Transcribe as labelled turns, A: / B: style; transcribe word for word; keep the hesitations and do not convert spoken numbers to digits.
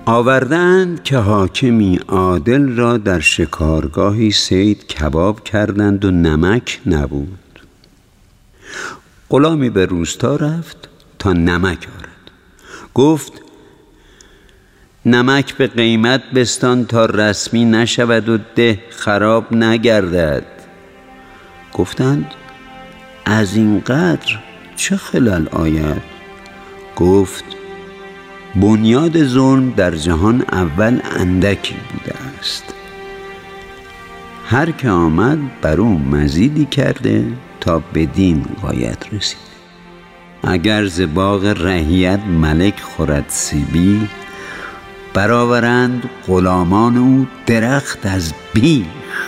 A: آوردند که حاکمی عادل را در شکارگاهی صید کباب کردند و نمک نبود. غلامی به روستا رفت تا نمک آرد. گفت نمک به قیمت بستان تا رسمی نشود و ده خراب نگردد. گفتند از این قدر چه خلل آید؟ گفت بنیاد ظلم در جهان اول اندکی بوده است، هر که آمد بر او مزیدی کرده تا بدین غایت رسید. اگر ز باغ رعیت ملک خورد سیبی، برآورند غلامان او درخت از بیخ.